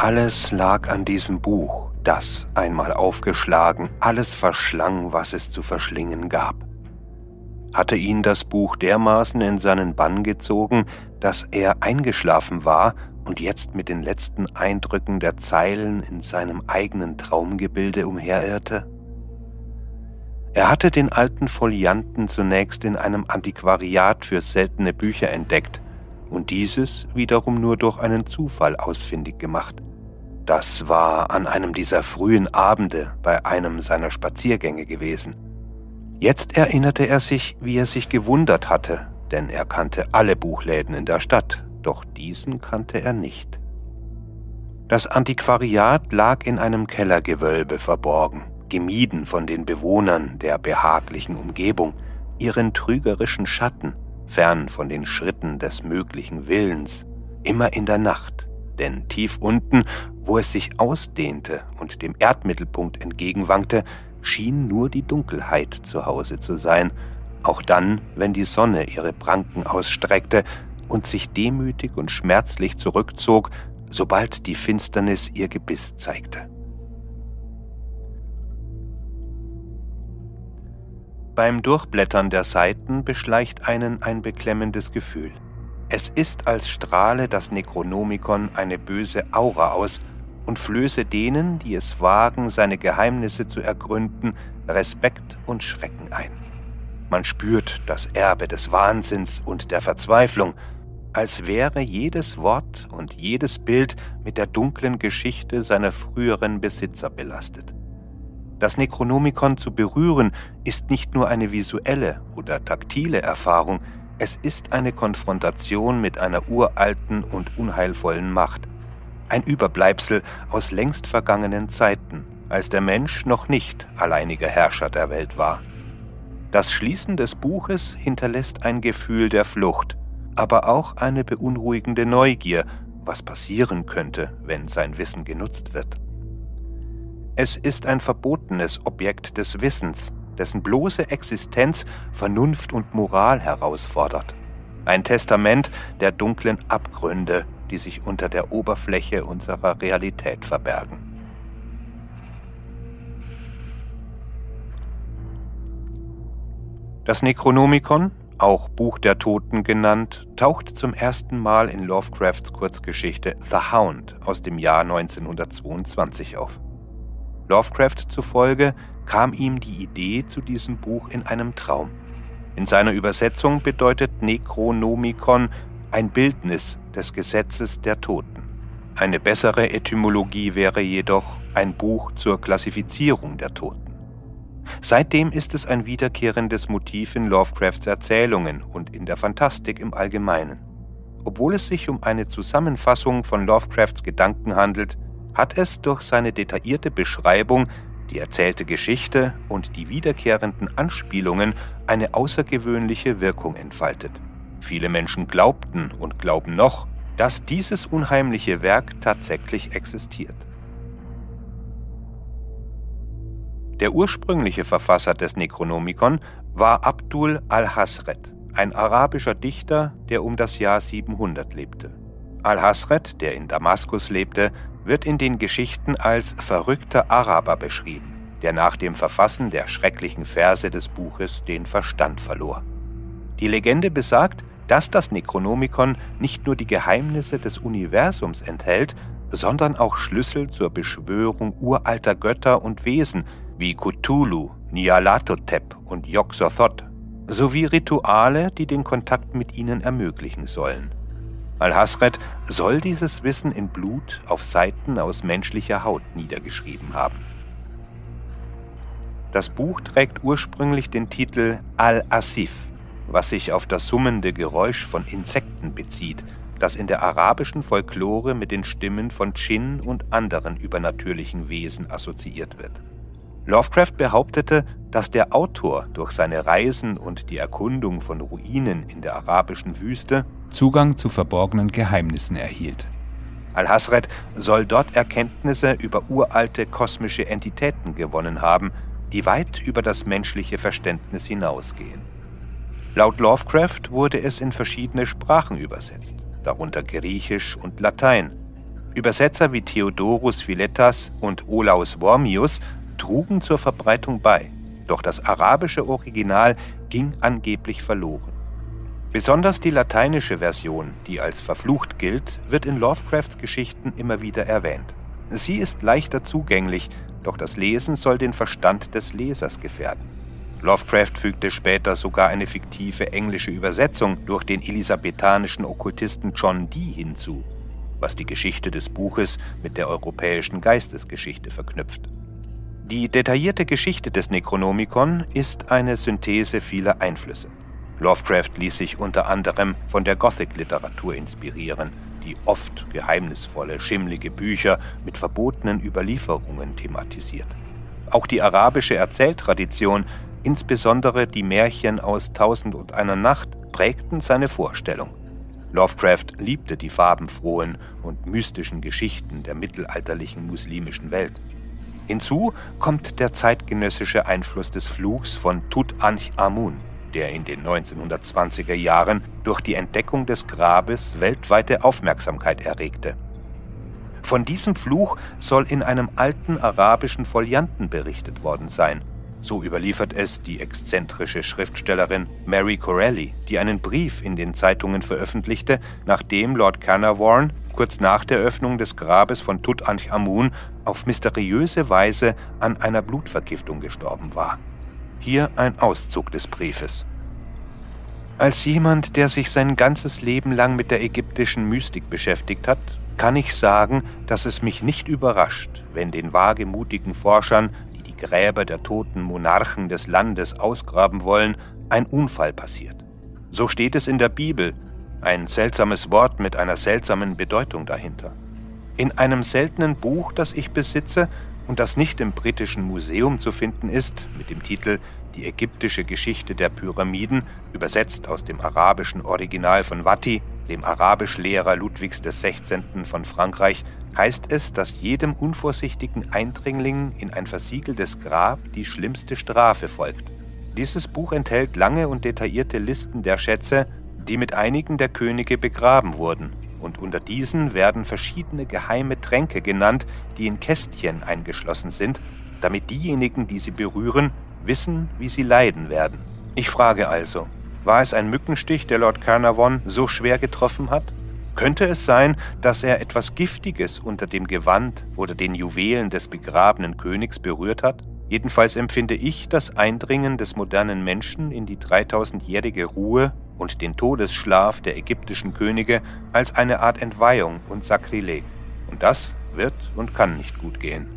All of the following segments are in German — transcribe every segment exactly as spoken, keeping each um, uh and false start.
Alles lag an diesem Buch, das, einmal aufgeschlagen, alles verschlang, was es zu verschlingen gab. Hatte ihn das Buch dermaßen in seinen Bann gezogen, dass er eingeschlafen war und jetzt mit den letzten Eindrücken der Zeilen in seinem eigenen Traumgebilde umherirrte? Er hatte den alten Folianten zunächst in einem Antiquariat für seltene Bücher entdeckt und dieses wiederum nur durch einen Zufall ausfindig gemacht. Das war an einem dieser frühen Abende bei einem seiner Spaziergänge gewesen. Jetzt erinnerte er sich, wie er sich gewundert hatte, denn er kannte alle Buchläden in der Stadt, doch diesen kannte er nicht. Das Antiquariat lag in einem Kellergewölbe verborgen, gemieden von den Bewohnern der behaglichen Umgebung, ihren trügerischen Schatten, fern von den Schritten des möglichen Willens, immer in der Nacht, denn tief unten, wo es sich ausdehnte und dem Erdmittelpunkt entgegenwankte, schien nur die Dunkelheit zu Hause zu sein, auch dann, wenn die Sonne ihre Pranken ausstreckte und sich demütig und schmerzlich zurückzog, sobald die Finsternis ihr Gebiss zeigte. Beim Durchblättern der Seiten beschleicht einen ein beklemmendes Gefühl. Es ist, als strahle das Necronomicon eine böse Aura aus und flöße denen, die es wagen, seine Geheimnisse zu ergründen, Respekt und Schrecken ein. Man spürt das Erbe des Wahnsinns und der Verzweiflung, als wäre jedes Wort und jedes Bild mit der dunklen Geschichte seiner früheren Besitzer belastet. Das Necronomicon zu berühren ist nicht nur eine visuelle oder taktile Erfahrung, es ist eine Konfrontation mit einer uralten und unheilvollen Macht, ein Überbleibsel aus längst vergangenen Zeiten, als der Mensch noch nicht alleiniger Herrscher der Welt war. Das Schließen des Buches hinterlässt ein Gefühl der Flucht, aber auch eine beunruhigende Neugier, was passieren könnte, wenn sein Wissen genutzt wird. Es ist ein verbotenes Objekt des Wissens, dessen bloße Existenz Vernunft und Moral herausfordert. Ein Testament der dunklen Abgründe, die sich unter der Oberfläche unserer Realität verbergen. Das Necronomicon, auch Buch der Toten genannt, taucht zum ersten Mal in Lovecrafts Kurzgeschichte The Hound aus dem Jahr neunzehnhundertzweiundzwanzig auf. Lovecraft zufolge kam ihm die Idee zu diesem Buch in einem Traum. In seiner Übersetzung bedeutet Necronomicon ein Bildnis des Gesetzes der Toten. Eine bessere Etymologie wäre jedoch ein Buch zur Klassifizierung der Toten. Seitdem ist es ein wiederkehrendes Motiv in Lovecrafts Erzählungen und in der Fantastik im Allgemeinen. Obwohl es sich um eine Zusammenfassung von Lovecrafts Gedanken handelt, hat es durch seine detaillierte Beschreibung, die erzählte Geschichte und die wiederkehrenden Anspielungen eine außergewöhnliche Wirkung entfaltet. Viele Menschen glaubten und glauben noch, dass dieses unheimliche Werk tatsächlich existiert. Der ursprüngliche Verfasser des Necronomicon war Abdul al-Hasred, ein arabischer Dichter, der um das Jahr siebenhundert lebte. Al-Hasred, der in Damaskus lebte, wird in den Geschichten als verrückter Araber beschrieben, der nach dem Verfassen der schrecklichen Verse des Buches den Verstand verlor. Die Legende besagt, dass das Necronomicon nicht nur die Geheimnisse des Universums enthält, sondern auch Schlüssel zur Beschwörung uralter Götter und Wesen wie Cthulhu, Nyarlathotep und Yog-Sothoth, sowie Rituale, die den Kontakt mit ihnen ermöglichen sollen. Al-Hasred soll dieses Wissen in Blut auf Seiten aus menschlicher Haut niedergeschrieben haben. Das Buch trägt ursprünglich den Titel Al-Asif, was sich auf das summende Geräusch von Insekten bezieht, das in der arabischen Folklore mit den Stimmen von Dschinn und anderen übernatürlichen Wesen assoziiert wird. Lovecraft behauptete, dass der Autor durch seine Reisen und die Erkundung von Ruinen in der arabischen Wüste Zugang zu verborgenen Geheimnissen erhielt. Al-Hasred soll dort Erkenntnisse über uralte kosmische Entitäten gewonnen haben, die weit über das menschliche Verständnis hinausgehen. Laut Lovecraft wurde es in verschiedene Sprachen übersetzt, darunter Griechisch und Latein. Übersetzer wie Theodorus Philetas und Olaus Wormius trugen zur Verbreitung bei, doch das arabische Original ging angeblich verloren. Besonders die lateinische Version, die als verflucht gilt, wird in Lovecrafts Geschichten immer wieder erwähnt. Sie ist leichter zugänglich, doch das Lesen soll den Verstand des Lesers gefährden. Lovecraft fügte später sogar eine fiktive englische Übersetzung durch den elisabethanischen Okkultisten John Dee hinzu, was die Geschichte des Buches mit der europäischen Geistesgeschichte verknüpft. Die detaillierte Geschichte des Necronomicon ist eine Synthese vieler Einflüsse. Lovecraft ließ sich unter anderem von der Gothic-Literatur inspirieren, die oft geheimnisvolle, schimmlige Bücher mit verbotenen Überlieferungen thematisiert. Auch die arabische Erzähltradition, insbesondere die Märchen aus Tausend und einer Nacht, prägten seine Vorstellung. Lovecraft liebte die farbenfrohen und mystischen Geschichten der mittelalterlichen muslimischen Welt. Hinzu kommt der zeitgenössische Einfluss des Fluchs von Tutanchamun, der in den neunzehnhundertzwanziger Jahren durch die Entdeckung des Grabes weltweite Aufmerksamkeit erregte. Von diesem Fluch soll in einem alten arabischen Folianten berichtet worden sein. So überliefert es die exzentrische Schriftstellerin Mary Corelli, die einen Brief in den Zeitungen veröffentlichte, nachdem Lord Carnarvon kurz nach der Öffnung des Grabes von Tutanchamun auf mysteriöse Weise an einer Blutvergiftung gestorben war. Hier ein Auszug des Briefes. Als jemand, der sich sein ganzes Leben lang mit der ägyptischen Mystik beschäftigt hat, kann ich sagen, dass es mich nicht überrascht, wenn den wagemutigen Forschern, die die Gräber der toten Monarchen des Landes ausgraben wollen, ein Unfall passiert. So steht es in der Bibel, ein seltsames Wort mit einer seltsamen Bedeutung dahinter. In einem seltenen Buch, das ich besitze und das nicht im Britischen Museum zu finden ist, mit dem Titel Die ägyptische Geschichte der Pyramiden, übersetzt aus dem arabischen Original von Vati, dem Arabischlehrer Ludwigs des Sechzehnten von Frankreich, heißt es, dass jedem unvorsichtigen Eindringling in ein versiegeltes Grab die schlimmste Strafe folgt. Dieses Buch enthält lange und detaillierte Listen der Schätze, die mit einigen der Könige begraben wurden, und unter diesen werden verschiedene geheime Tränke genannt, die in Kästchen eingeschlossen sind, damit diejenigen, die sie berühren, wissen, wie sie leiden werden. Ich frage also, war es ein Mückenstich, der Lord Carnarvon so schwer getroffen hat? Könnte es sein, dass er etwas Giftiges unter dem Gewand oder den Juwelen des begrabenen Königs berührt hat? Jedenfalls empfinde ich das Eindringen des modernen Menschen in die dreitausendjährige Ruhe und den Todesschlaf der ägyptischen Könige als eine Art Entweihung und Sakrileg. Und das wird und kann nicht gut gehen.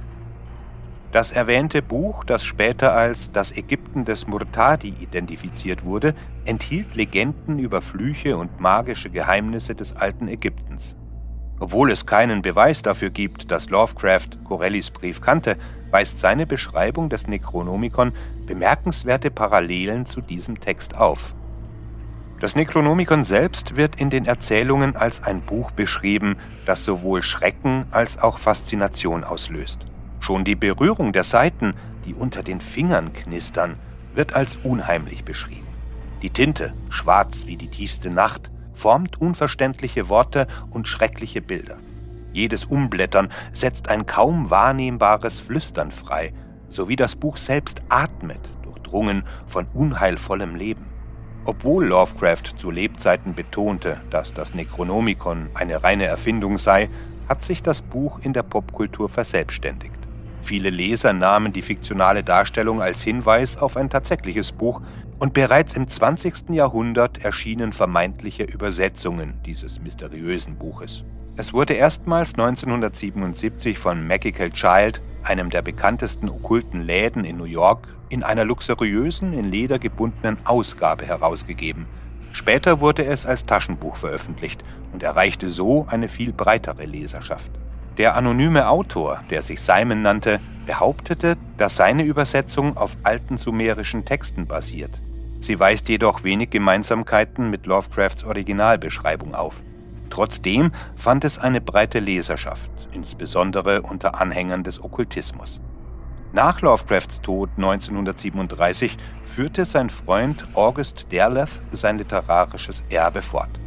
Das erwähnte Buch, das später als das Ägypten des Murtadi identifiziert wurde, enthielt Legenden über Flüche und magische Geheimnisse des alten Ägyptens. Obwohl es keinen Beweis dafür gibt, dass Lovecraft Corellis Brief kannte, weist seine Beschreibung des Necronomicon bemerkenswerte Parallelen zu diesem Text auf. Das Necronomicon selbst wird in den Erzählungen als ein Buch beschrieben, das sowohl Schrecken als auch Faszination auslöst. Schon die Berührung der Seiten, die unter den Fingern knistern, wird als unheimlich beschrieben. Die Tinte, schwarz wie die tiefste Nacht, formt unverständliche Worte und schreckliche Bilder. Jedes Umblättern setzt ein kaum wahrnehmbares Flüstern frei, sowie das Buch selbst atmet, durchdrungen von unheilvollem Leben. Obwohl Lovecraft zu Lebzeiten betonte, dass das Necronomicon eine reine Erfindung sei, hat sich das Buch in der Popkultur verselbstständigt. Viele Leser nahmen die fiktionale Darstellung als Hinweis auf ein tatsächliches Buch und bereits im zwanzigsten Jahrhundert erschienen vermeintliche Übersetzungen dieses mysteriösen Buches. Es wurde erstmals neunzehnhundertsiebenundsiebzig von Magical Child, einem der bekanntesten okkulten Läden in New York, in einer luxuriösen, in Leder gebundenen Ausgabe herausgegeben. Später wurde es als Taschenbuch veröffentlicht und erreichte so eine viel breitere Leserschaft. Der anonyme Autor, der sich Simon nannte, behauptete, dass seine Übersetzung auf alten sumerischen Texten basiert. Sie weist jedoch wenig Gemeinsamkeiten mit Lovecrafts Originalbeschreibung auf. Trotzdem fand es eine breite Leserschaft, insbesondere unter Anhängern des Okkultismus. Nach Lovecrafts Tod neunzehnhundertsiebenunddreißig führte sein Freund August Derleth sein literarisches Erbe fort.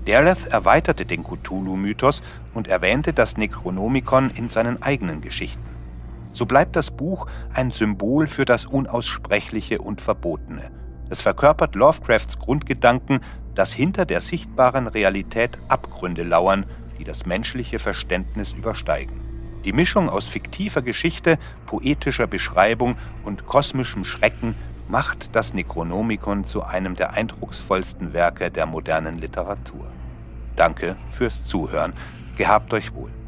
Derleth erweiterte den Cthulhu-Mythos und erwähnte das Necronomicon in seinen eigenen Geschichten. So bleibt das Buch ein Symbol für das Unaussprechliche und Verbotene. Es verkörpert Lovecrafts Grundgedanken, dass hinter der sichtbaren Realität Abgründe lauern, die das menschliche Verständnis übersteigen. Die Mischung aus fiktiver Geschichte, poetischer Beschreibung und kosmischem Schrecken macht das Necronomicon zu einem der eindrucksvollsten Werke der modernen Literatur. Danke fürs Zuhören. Gehabt euch wohl.